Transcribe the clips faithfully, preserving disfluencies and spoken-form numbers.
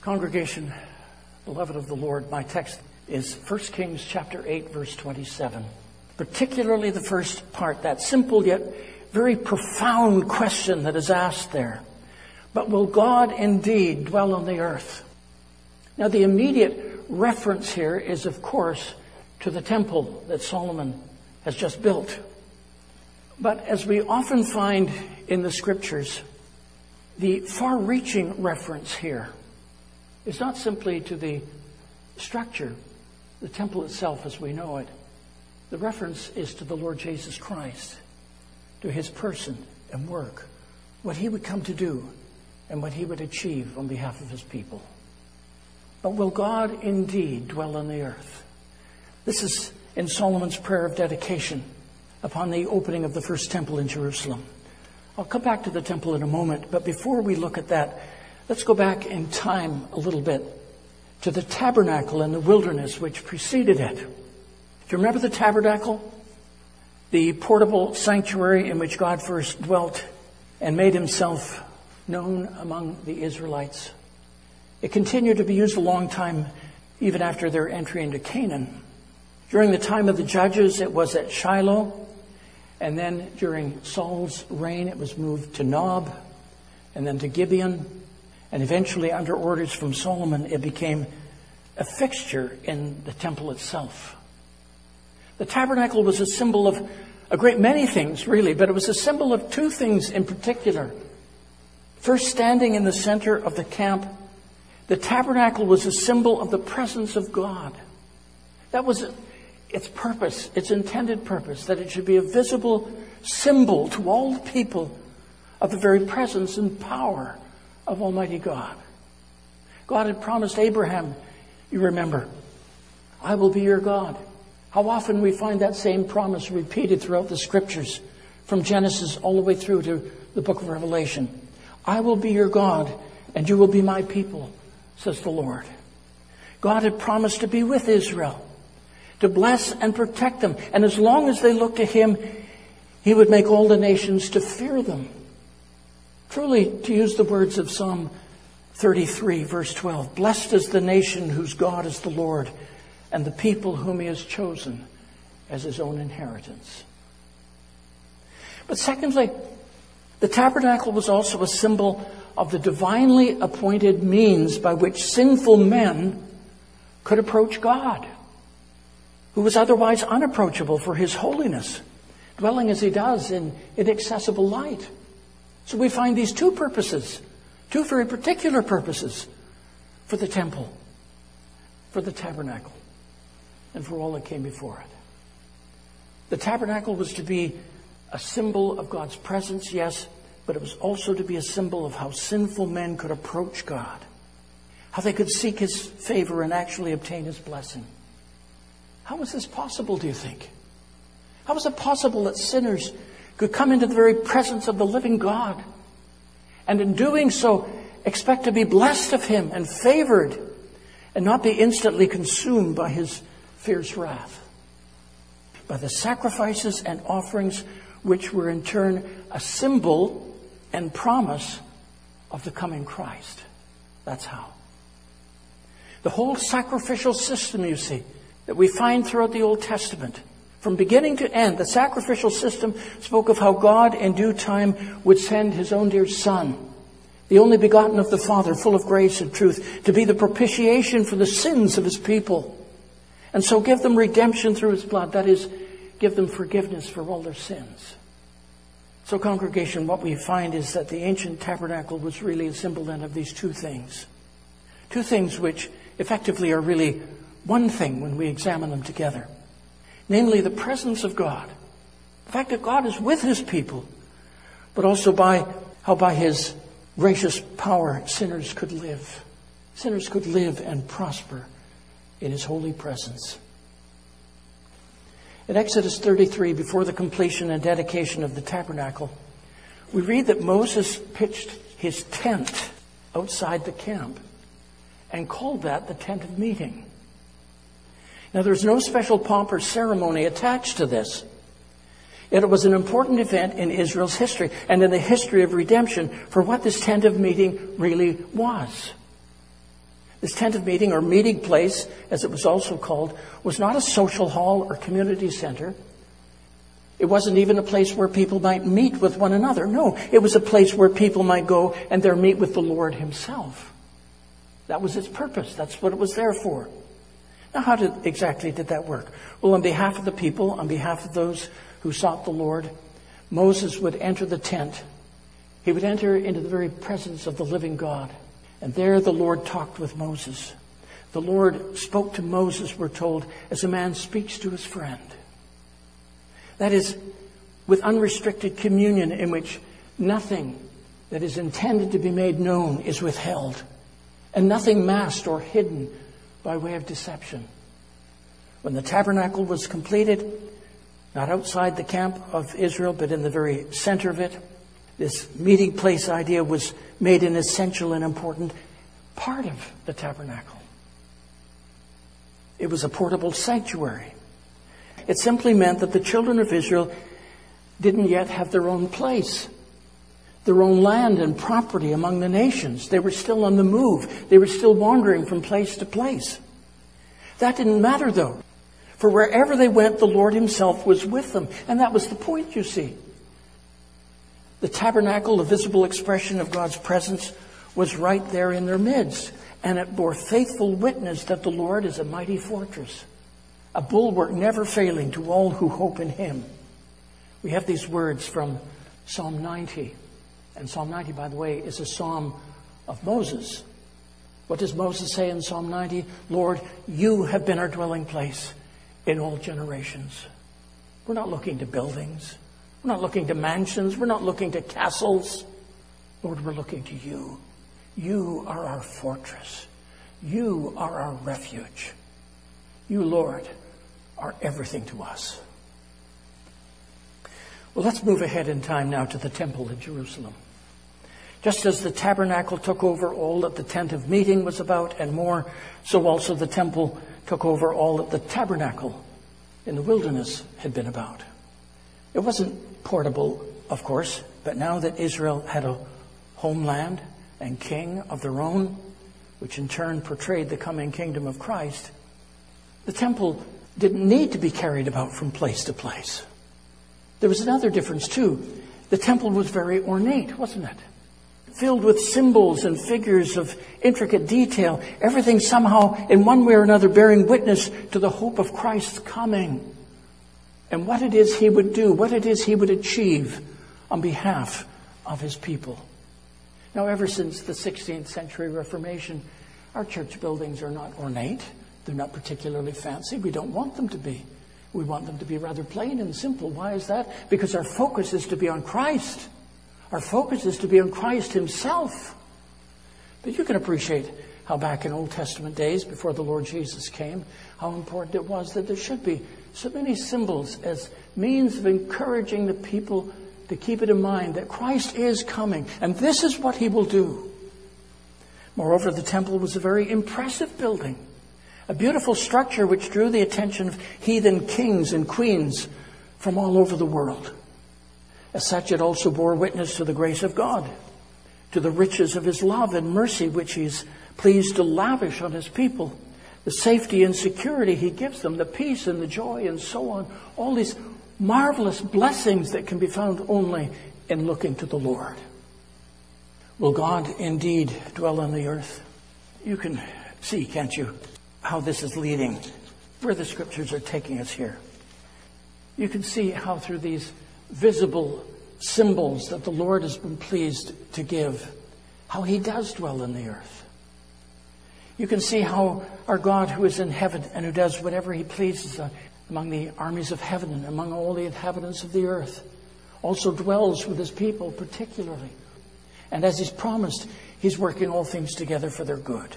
Congregation, beloved of the Lord, my text is First Kings chapter eight, verse twenty-seven. Particularly the first part, that simple yet very profound question that is asked there. But will God indeed dwell on the earth? Now the immediate reference here is, of course, to the temple that Solomon has just built. But as we often find in the scriptures, the far-reaching reference here is not simply to the structure, the temple itself as we know it. The reference is to the Lord Jesus Christ, to his person and work, what he would come to do and what he would achieve on behalf of his people. But will God indeed dwell on the earth? This is in Solomon's prayer of dedication upon the opening of the first temple in Jerusalem. I'll come back to the temple in a moment, but before we look at that, let's go back in time a little bit to the tabernacle in the wilderness which preceded it. Do you remember the tabernacle? The portable sanctuary in which God first dwelt and made himself known among the Israelites. It continued to be used a long time, even after their entry into Canaan. During the time of the judges, it was at Shiloh. And then during Saul's reign, it was moved to Nob and then to Gibeon. And eventually, under orders from Solomon, it became a fixture in the temple itself. The tabernacle was a symbol of a great many things, really, but it was a symbol of two things in particular. First, standing in the center of the camp, the tabernacle was a symbol of the presence of God. That was its purpose, its intended purpose, that it should be a visible symbol to all the people of the very presence and power of Almighty God. God had promised Abraham, you remember, I will be your God. How often we find that same promise repeated throughout the scriptures, from Genesis all the way through to the book of Revelation. I will be your God, and you will be my people, says the Lord. God had promised to be with Israel, to bless and protect them. And as long as they looked to him, he would make all the nations to fear them. Truly, to use the words of Psalm thirty-three, verse twelve, blessed is the nation whose God is the Lord, and the people whom he has chosen as his own inheritance. But secondly, the tabernacle was also a symbol of the divinely appointed means by which sinful men could approach God, who was otherwise unapproachable for his holiness, dwelling as he does in inaccessible light. So we find these two purposes, two very particular purposes for the temple, for the tabernacle, and for all that came before it. The tabernacle was to be a symbol of God's presence, yes, but it was also to be a symbol of how sinful men could approach God, how they could seek his favor and actually obtain his blessing. How was this possible, do you think? How was it possible that sinners could come into the very presence of the living God and in doing so expect to be blessed of him and favored and not be instantly consumed by his fierce wrath? By the sacrifices and offerings which were in turn a symbol and promise of the coming Christ. That's how. The whole sacrificial system, you see, that we find throughout the Old Testament, from beginning to end, the sacrificial system spoke of how God in due time would send his own dear Son, the only begotten of the Father, full of grace and truth, to be the propitiation for the sins of his people. And so give them redemption through his blood. That is, give them forgiveness for all their sins. So, congregation, what we find is that the ancient tabernacle was really a symbol then of these two things. Two things which effectively are really one thing when we examine them together. Namely, the presence of God. The fact that God is with his people. But also by how by his gracious power sinners could live. Sinners could live and prosper in his holy presence. In Exodus thirty-three, before the completion and dedication of the tabernacle, we read that Moses pitched his tent outside the camp and called that the tent of meeting. Now, there's no special pomp or ceremony attached to this. Yet it was an important event in Israel's history and in the history of redemption for what this tent of meeting really was. This tent of meeting, or meeting place, as it was also called, was not a social hall or community center. It wasn't even a place where people might meet with one another. No, it was a place where people might go and there meet with the Lord himself. That was its purpose. That's what it was there for. Now, how did, exactly did that work? Well, on behalf of the people, on behalf of those who sought the Lord, Moses would enter the tent. He would enter into the very presence of the living God. And there the Lord talked with Moses. The Lord spoke to Moses, we're told, as a man speaks to his friend. That is, with unrestricted communion in which nothing that is intended to be made known is withheld, and nothing masked or hidden by way of deception. When the tabernacle was completed, not outside the camp of Israel, but in the very center of it, this meeting place idea was made an essential and important part of the tabernacle. It was a portable sanctuary. It simply meant that the children of Israel didn't yet have their own place, their own land and property among the nations. They were still on the move. They were still wandering from place to place. That didn't matter, though, for wherever they went, the Lord himself was with them. And that was the point, you see. The tabernacle, the visible expression of God's presence, was right there in their midst. And it bore faithful witness that the Lord is a mighty fortress, a bulwark never failing to all who hope in him. We have these words from Psalm ninety. And Psalm ninety, by the way, is a psalm of Moses. What does Moses say in Psalm ninety? Lord, you have been our dwelling place in all generations. We're not looking to buildings. We're not looking to mansions. We're not looking to castles. Lord, we're looking to you. You are our fortress. You are our refuge. You, Lord, are everything to us. Well, let's move ahead in time now to the temple in Jerusalem. Just as the tabernacle took over all that the tent of meeting was about and more, so also the temple took over all that the tabernacle in the wilderness had been about. It wasn't portable, of course, but now that Israel had a homeland and king of their own, which in turn portrayed the coming kingdom of Christ, the temple didn't need to be carried about from place to place. There was another difference too. The temple was very ornate, wasn't it? Filled with symbols and figures of intricate detail. Everything somehow, in one way or another, bearing witness to the hope of Christ's coming. And what it is he would do, what it is he would achieve on behalf of his people. Now, ever since the sixteenth century Reformation, our church buildings are not ornate. They're not particularly fancy. We don't want them to be. We want them to be rather plain and simple. Why is that? Because our focus is to be on Christ. Our focus is to be on Christ himself. But you can appreciate how back in Old Testament days, before the Lord Jesus came, how important it was that there should be so many symbols as means of encouraging the people to keep it in mind that Christ is coming, and this is what he will do. Moreover, the temple was a very impressive building, a beautiful structure which drew the attention of heathen kings and queens from all over the world. As such, it also bore witness to the grace of God, to the riches of his love and mercy which he's pleased to lavish on his people, the safety and security he gives them, the peace and the joy and so on, all these marvelous blessings that can be found only in looking to the Lord. Will God indeed dwell on the earth? You can see, can't you, how this is leading, where the scriptures are taking us here. You can see how through these visible symbols that the Lord has been pleased to give, how he does dwell in the earth. You can see how our God who is in heaven and who does whatever he pleases among the armies of heaven and among all the inhabitants of the earth also dwells with his people particularly. And as he's promised, he's working all things together for their good.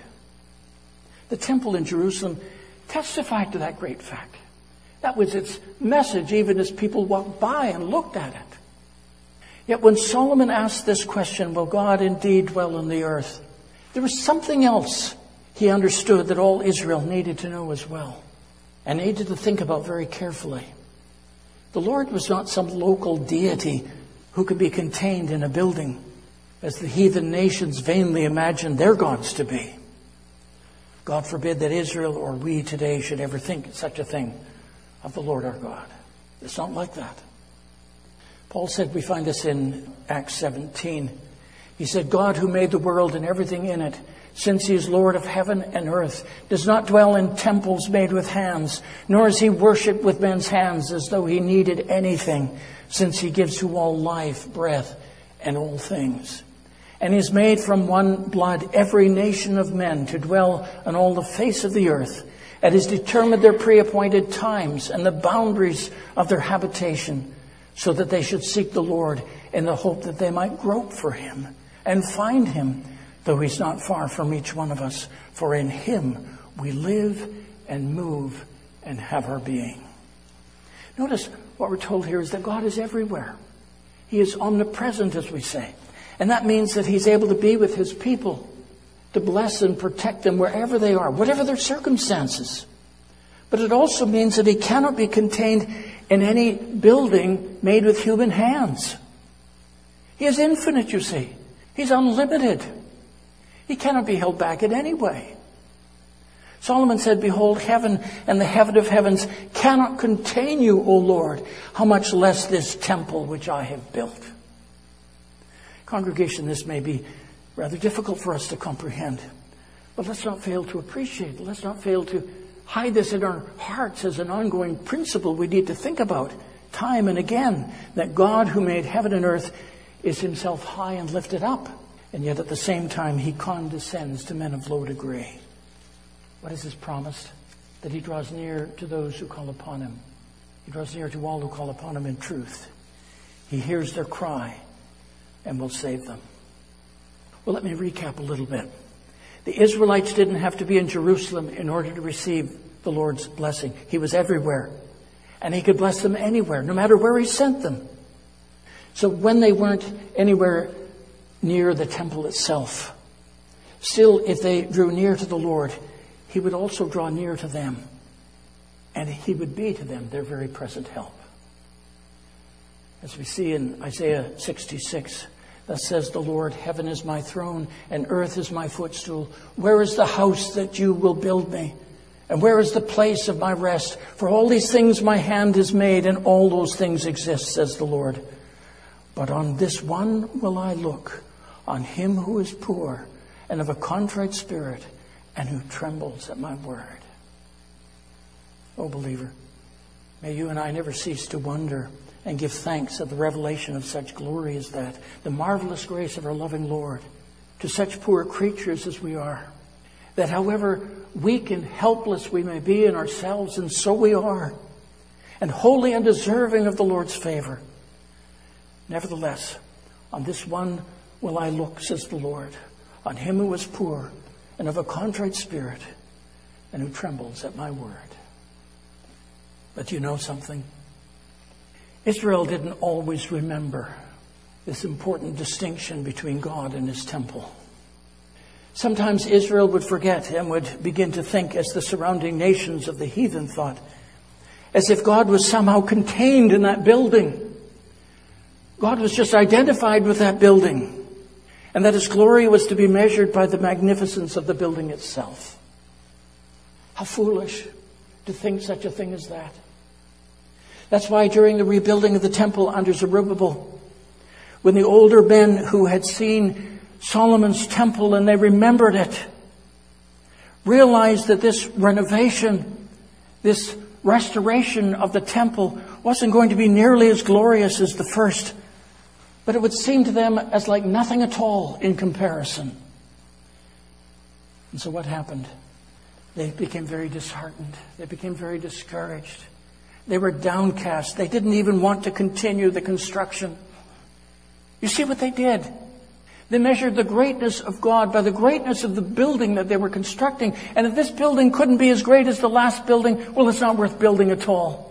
The temple in Jerusalem testified to that great fact. That was its message even as people walked by and looked at it. Yet when Solomon asked this question, will God indeed dwell in the earth? There was something else he understood that all Israel needed to know as well and needed to think about very carefully. The Lord was not some local deity who could be contained in a building, as the heathen nations vainly imagined their gods to be. God forbid that Israel or we today should ever think such a thing of the Lord our God. It's not like that. Paul said, we find this in Acts seventeen. He said, God who made the world and everything in it, since he is Lord of heaven and earth, does not dwell in temples made with hands, nor is he worshipped with men's hands as though he needed anything, since he gives to all life, breath, and all things. And he has made from one blood every nation of men to dwell on all the face of the earth, and has determined their pre-appointed times and the boundaries of their habitation, so that they should seek the Lord in the hope that they might grope for him and find him, though he's not far from each one of us. For in him we live and move and have our being. Notice what we're told here is that God is everywhere. He is omnipresent, as we say. And that means that he's able to be with his people, to bless and protect them wherever they are, whatever their circumstances. But it also means that he cannot be contained in any building made with human hands. He is infinite, you see. He's unlimited. He cannot be held back in any way. Solomon said, behold, heaven and the heaven of heavens cannot contain you, O Lord. How much less this temple which I have built. Congregation, this may be rather difficult for us to comprehend. But let's not fail to appreciate it. Let's not fail to hide this in our hearts as an ongoing principle we need to think about time and again. That God who made heaven and earth is himself high and lifted up. And yet at the same time he condescends to men of low degree. What is his promise? That he draws near to those who call upon him. He draws near to all who call upon him in truth. He hears their cry and will save them. Well, let me recap a little bit. The Israelites didn't have to be in Jerusalem in order to receive the Lord's blessing. He was everywhere. And he could bless them anywhere, no matter where he sent them. So when they weren't anywhere near the temple itself, still, if they drew near to the Lord, he would also draw near to them. And he would be to them their very present help. As we see in Isaiah sixty-six, that says, the Lord, heaven is my throne and earth is my footstool. Where is the house that you will build me? And where is the place of my rest? For all these things my hand has made, and all those things exist, says the Lord. But on this one will I look, on him who is poor and of a contrite spirit, and who trembles at my word. Oh, believer, may you and I never cease to wonder and give thanks at the revelation of such glory as that, the marvelous grace of our loving Lord to such poor creatures as we are, that however weak and helpless we may be in ourselves, and so we are, and wholly undeserving of the Lord's favor, nevertheless, on this one will I look, says the Lord, on him who is poor and of a contrite spirit, and who trembles at my word. But you know something? Israel didn't always remember this important distinction between God and his temple. Sometimes Israel would forget and would begin to think, as the surrounding nations of the heathen thought, as if God was somehow contained in that building. God was just identified with that building, and that his glory was to be measured by the magnificence of the building itself. How foolish to think such a thing as that. That's why during the rebuilding of the temple under Zerubbabel, when the older men who had seen Solomon's temple and they remembered it, realized that this renovation, this restoration of the temple wasn't going to be nearly as glorious as the first, but it would seem to them as like nothing at all in comparison. And so what happened? They became very disheartened. They became very discouraged. They were downcast. They didn't even want to continue the construction. You see what they did? They measured the greatness of God by the greatness of the building that they were constructing. And if this building couldn't be as great as the last building, well, it's not worth building at all.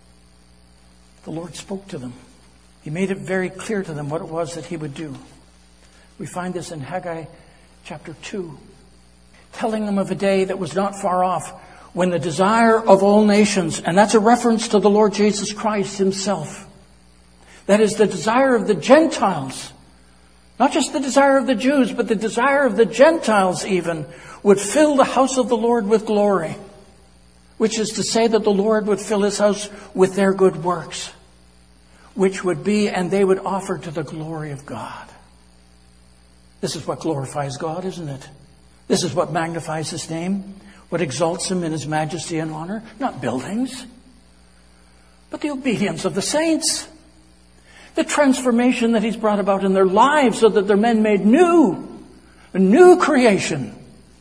The Lord spoke to them. He made it very clear to them what it was that he would do. We find this in Haggai chapter two, telling them of a day that was not far off, when the desire of all nations, and that's a reference to the Lord Jesus Christ himself, that is the desire of the Gentiles, Not just the desire of the Jews, but the desire of the Gentiles even, would fill the house of the Lord with glory. Which is to say that the Lord would fill his house with their good works, which would be, and they would offer to the glory of God. This is what glorifies God, isn't it? This is what magnifies his name, what exalts him in his majesty and honor. Not buildings, but the obedience of the saints. The transformation that he's brought about in their lives so that they're men made new, a new creation.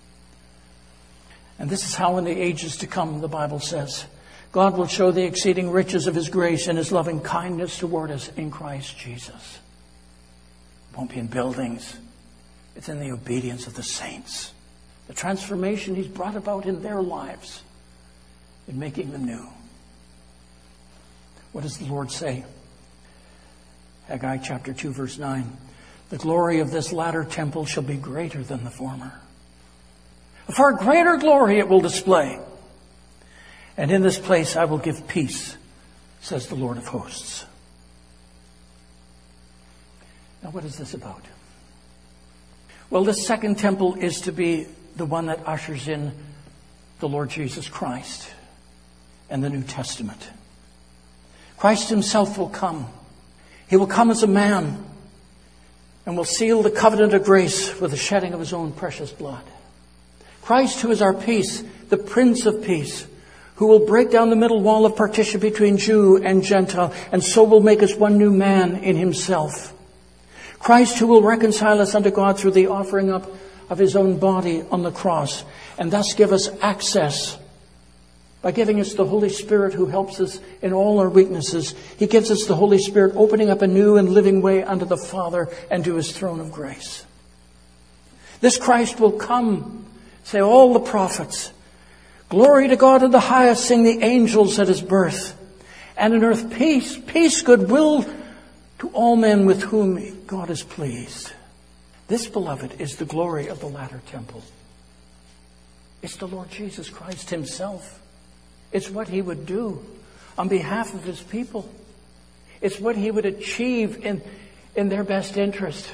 And this is how in the ages to come, the Bible says, God will show the exceeding riches of his grace and his loving kindness toward us in Christ Jesus. It won't be in buildings. It's in the obedience of the saints. The transformation he's brought about in their lives in making them new. What does the Lord say? Haggai chapter two, verse nine. The glory of this latter temple shall be greater than the former. A far greater glory it will display. And in this place I will give peace, says the Lord of hosts. Now what is this about? Well, this second temple is to be the one that ushers in the Lord Jesus Christ and the New Testament. Christ himself will come. He will come as a man and will seal the covenant of grace with the shedding of his own precious blood. Christ, who is our peace, the Prince of Peace, who will break down the middle wall of partition between Jew and Gentile, and so will make us one new man in himself. Christ, who will reconcile us unto God through the offering up of his own body on the cross, and thus give us access by giving us the Holy Spirit who helps us in all our weaknesses. He gives us the Holy Spirit, opening up a new and living way unto the Father and to his throne of grace. This Christ will come, say all the prophets, glory to God in the highest, sing the angels at his birth. And in earth peace, peace, goodwill to all men with whom God is pleased. This, beloved, is the glory of the latter temple. It's the Lord Jesus Christ himself. It's what he would do on behalf of his people. It's what he would achieve in, in their best interest.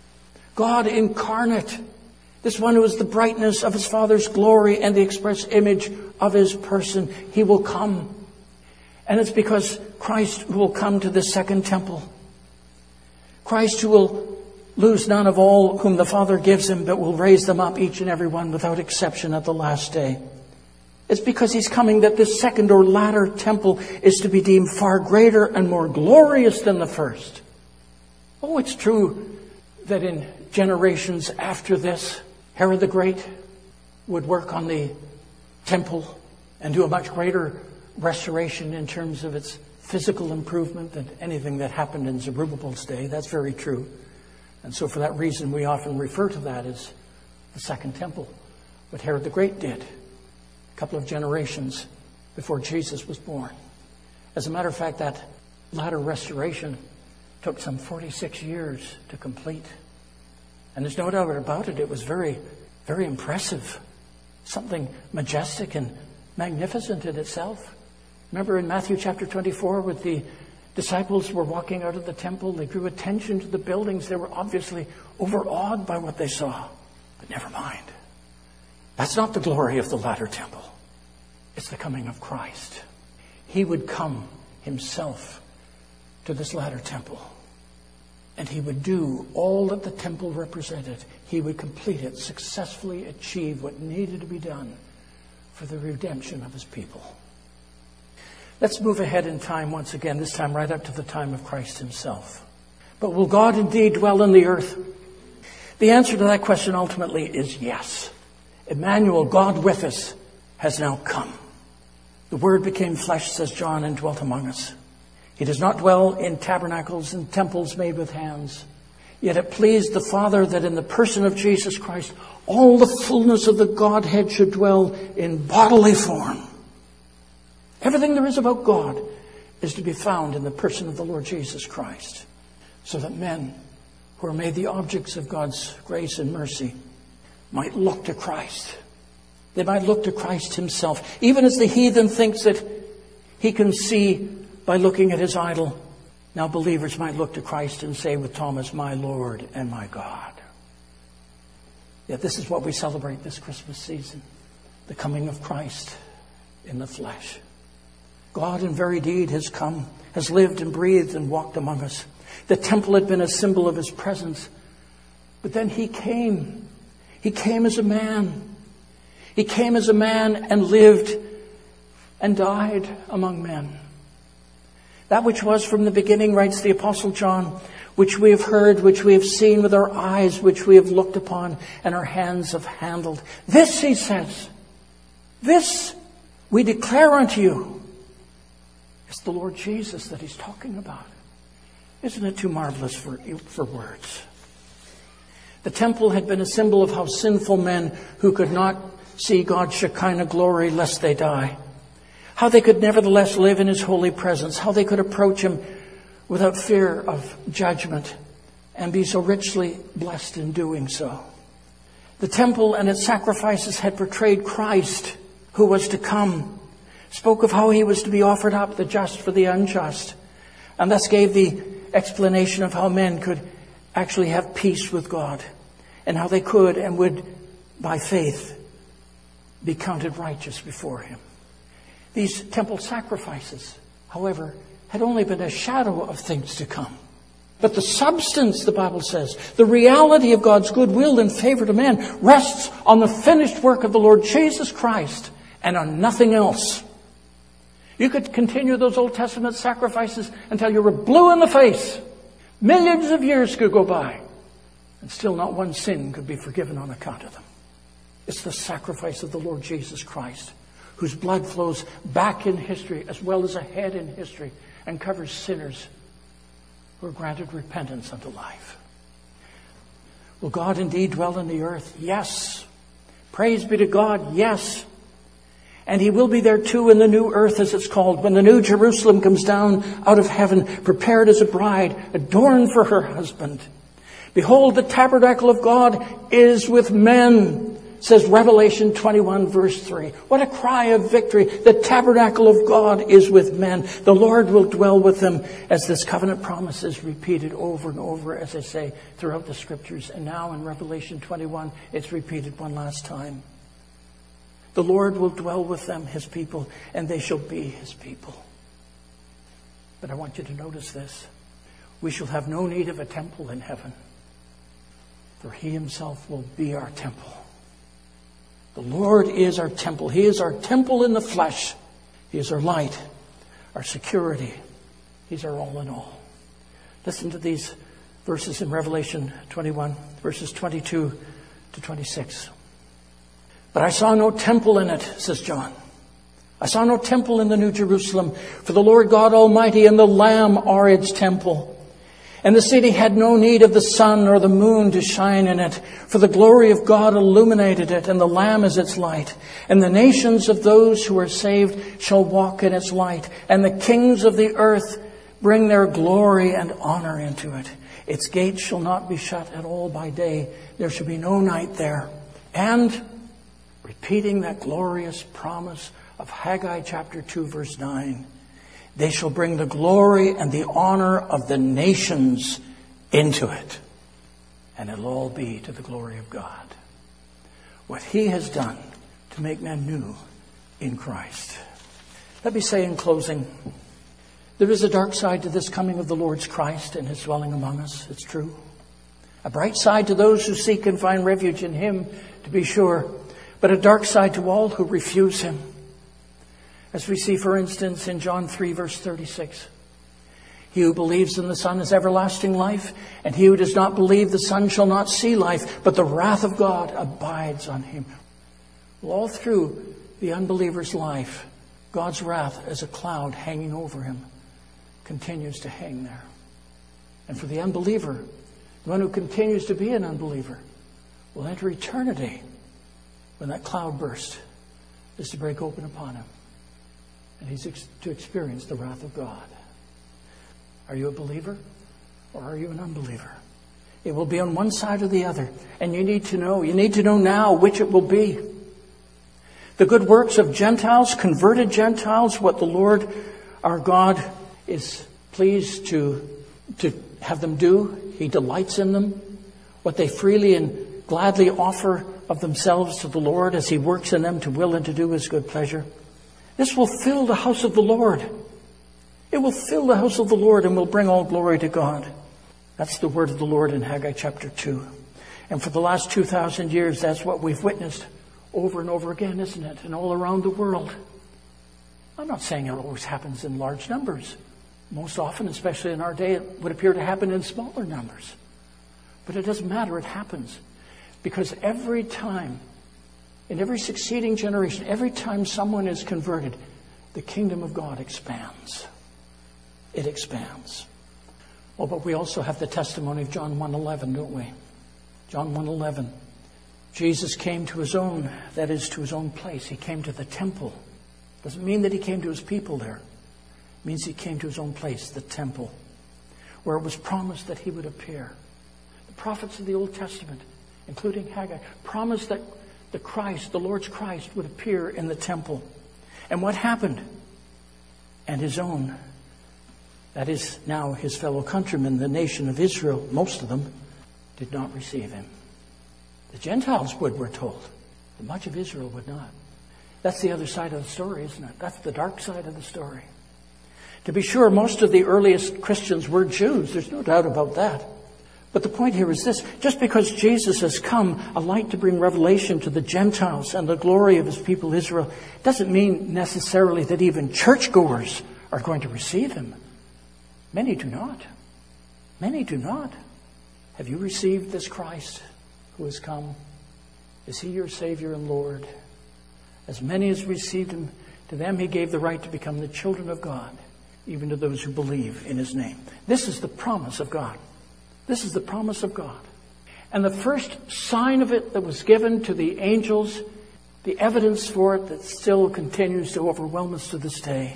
God incarnate, this one who is the brightness of his Father's glory and the express image of his person, he will come. And it's because Christ will come to the second temple. Christ who will lose none of all whom the Father gives him, but will raise them up, each and every one, without exception at the last day. It's because he's coming that this second or latter temple is to be deemed far greater and more glorious than the first. Oh, it's true that in generations after this, Herod the Great would work on the temple and do a much greater restoration in terms of its physical improvement than anything that happened in Zerubbabel's day. That's very true. And so for that reason, we often refer to that as the second temple. What Herod the Great did a couple of generations before Jesus was born. As a matter of fact, that latter restoration took some forty-six years to complete. And there's no doubt about it. It was very, very impressive. Something majestic and magnificent in itself. Remember in Matthew chapter twenty-four, with the disciples were walking out of the temple, they drew attention to the buildings. They were obviously overawed by what they saw. But never mind. That's not the glory of the latter temple. It's the coming of Christ. He would come himself to this latter temple. And he would do all that the temple represented. He would complete it, successfully achieve what needed to be done for the redemption of his people. Let's move ahead in time once again, this time right up to the time of Christ himself. But will God indeed dwell in the earth? The answer to that question ultimately is yes. Emmanuel, God with us, has now come. The Word became flesh, says John, and dwelt among us. He does not dwell in tabernacles and temples made with hands. Yet it pleased the Father that in the person of Jesus Christ, all the fullness of the Godhead should dwell in bodily form. Everything there is about God is to be found in the person of the Lord Jesus Christ, so that men who are made the objects of God's grace and mercy might look to Christ. They might look to Christ himself, even as the heathen thinks that he can see by looking at his idol. Now believers might look to Christ and say with Thomas, my Lord and my God. Yet this is what we celebrate this Christmas season. The coming of Christ in the flesh. God in very deed has come, has lived and breathed and walked among us. The temple had been a symbol of his presence. But then he came. He came as a man. He came as a man and lived and died among men. That which was from the beginning, writes the Apostle John, which we have heard, which we have seen with our eyes, which we have looked upon, and our hands have handled. This, he says, this we declare unto you. It's the Lord Jesus that he's talking about. Isn't it too marvelous for, for words? The temple had been a symbol of how sinful men who could not see God's Shekinah glory lest they die, how they could nevertheless live in his holy presence, how they could approach him without fear of judgment and be so richly blessed in doing so. The temple and its sacrifices had portrayed Christ, who was to come, spoke of how he was to be offered up, the just for the unjust, and thus gave the explanation of how men could actually have peace with God and how they could and would, by faith, be counted righteous before him. These temple sacrifices, however, had only been a shadow of things to come. But the substance, the Bible says, the reality of God's goodwill and favor to man rests on the finished work of the Lord Jesus Christ and on nothing else. You could continue those Old Testament sacrifices until you were blue in the face. Millions of years could go by, and still not one sin could be forgiven on account of them. It's the sacrifice of the Lord Jesus Christ, whose blood flows back in history as well as ahead in history and covers sinners who are granted repentance unto life. Will God indeed dwell in the earth? Yes. Praise be to God, yes. And he will be there too in the new earth, as it's called, when the new Jerusalem comes down out of heaven, prepared as a bride, adorned for her husband. Behold, the tabernacle of God is with men, says Revelation twenty-one, verse three. What a cry of victory. The tabernacle of God is with men. The Lord will dwell with them, as this covenant promise is repeated over and over, as I say, throughout the scriptures. And now in Revelation twenty-one, it's repeated one last time. The Lord will dwell with them, his people, and they shall be his people. But I want you to notice this. We shall have no need of a temple in heaven, for he himself will be our temple. The Lord is our temple. He is our temple in the flesh. He is our light, our security. He's our all in all. Listen to these verses in Revelation twenty-one, verses twenty-two to twenty-six. But I saw no temple in it, says John. I saw no temple in the New Jerusalem, for the Lord God Almighty and the Lamb are its temple. And the city had no need of the sun or the moon to shine in it, for the glory of God illuminated it, and the Lamb is its light. And the nations of those who are saved shall walk in its light, and the kings of the earth bring their glory and honor into it. Its gates shall not be shut at all by day. There shall be no night there. And repeating that glorious promise of Haggai chapter two, verse nine, they shall bring the glory and the honor of the nations into it. And it'll all be to the glory of God. What he has done to make men new in Christ. Let me say in closing, there is a dark side to this coming of the Lord's Christ and his dwelling among us. It's true. A bright side to those who seek and find refuge in him, to be sure, but a dark side to all who refuse him. As we see, for instance, in John three, verse thirty-six. He who believes in the Son has everlasting life, and he who does not believe the Son shall not see life, but the wrath of God abides on him. Well, all through the unbeliever's life, God's wrath as a cloud hanging over him continues to hang there. And for the unbeliever, the one who continues to be an unbeliever, will enter eternity when that cloud burst is to break open upon him. And he's ex- to experience the wrath of God. Are you a believer or are you an unbeliever? It will be on one side or the other. And you need to know. You need to know now which it will be. The good works of Gentiles, converted Gentiles, what the Lord our God is pleased to, to have them do. He delights in them. What they freely and gladly offer of themselves to the Lord as He works in them to will and to do His good pleasure. This will fill the house of the Lord. It will fill the house of the Lord and will bring all glory to God. That's the word of the Lord in Haggai chapter two. And for the last two thousand years, that's what we've witnessed over and over again, isn't it? And all around the world. I'm not saying it always happens in large numbers. Most often, especially in our day, it would appear to happen in smaller numbers. But it doesn't matter, it happens. Because every time, in every succeeding generation, every time someone is converted, the kingdom of God expands. It expands. Oh, but we also have the testimony of John one eleven, don't we? John one eleven. Jesus came to His own, that is, to His own place. He came to the temple. Doesn't mean that He came to His people there. It means He came to His own place, the temple, where it was promised that He would appear. The prophets of the Old Testament, including Haggai, promised that the Christ, the Lord's Christ, would appear in the temple. And what happened? And His own, that is now His fellow countrymen, the nation of Israel, most of them, did not receive Him. The Gentiles would, we're told, but much of Israel would not. That's the other side of the story, isn't it? That's the dark side of the story. To be sure, most of the earliest Christians were Jews. There's no doubt about that. But the point here is this. Just because Jesus has come, a light to bring revelation to the Gentiles and the glory of His people Israel, doesn't mean necessarily that even churchgoers are going to receive Him. Many do not. Many do not. Have you received this Christ who has come? Is He your Savior and Lord? As many as received Him, to them He gave the right to become the children of God, even to those who believe in His name. This is the promise of God. This is the promise of God. And the first sign of it that was given to the angels, the evidence for it that still continues to overwhelm us to this day,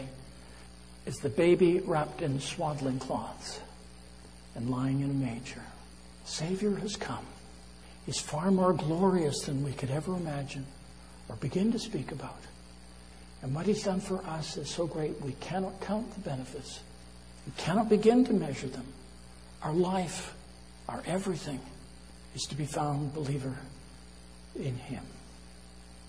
is the baby wrapped in swaddling cloths and lying in a manger. Savior has come. He's far more glorious than we could ever imagine or begin to speak about. And what He's done for us is so great we cannot count the benefits. We cannot begin to measure them. Our life, our everything, is to be found, believer, in Him.